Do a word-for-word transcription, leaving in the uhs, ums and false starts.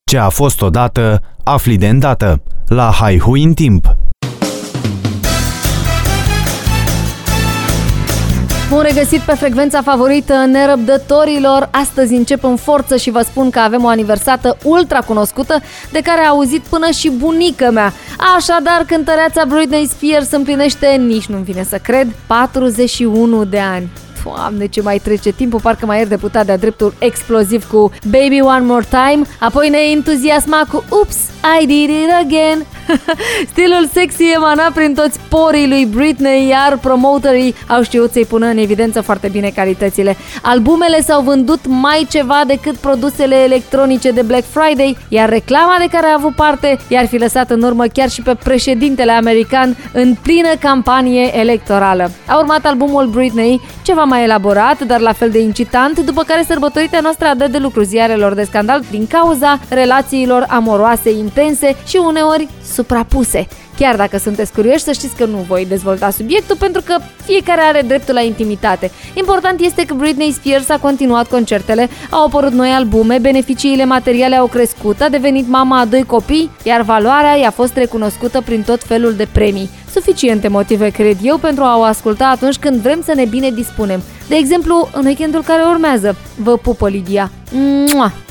Ce a fost odată, afli de îndată. La Haihui în timp. Bun regăsit pe frecvența favorită nerăbdătorilor. Astăzi încep în forță și vă spun că avem o aniversată ultra cunoscută de care a auzit până și bunica mea. Așadar, cântăreața Britney Spears împlinește, nici nu-mi vine să cred, patruzeci și unu de ani. Doamne, ce mai trece timpul, parcă mai ieri deputat de-a dreptul exploziv cu Baby One More Time, apoi ne entuziasma cu Oops, I did it again. Stilul sexy emana prin toți porii lui Britney, iar promoterii au știut să-i pună în evidență foarte bine calitățile. Albumele s-au vândut mai ceva decât produsele electronice de Black Friday, iar reclama de care a avut parte i-ar fi lăsat în urmă chiar și pe președintele american în plină campanie electorală. A urmat albumul Britney, ceva mai elaborat, dar la fel de incitant, după care sărbătoritea noastră a dat de lucru ziarelor de scandal din cauza relațiilor amoroase intense și uneori suprapuse. Chiar dacă sunteți curioși, să știți că nu voi dezvolta subiectul pentru că fiecare are dreptul la intimitate. Important este că Britney Spears a continuat concertele, au apărut noi albume, beneficiile materiale au crescut, a devenit mama a doi copii, iar valoarea i-a fost recunoscută prin tot felul de premii. Suficiente motive, cred eu, pentru a o asculta atunci când vrem să ne bine dispunem. De exemplu, în weekendul care urmează. Vă pupă, Lidia! Mua!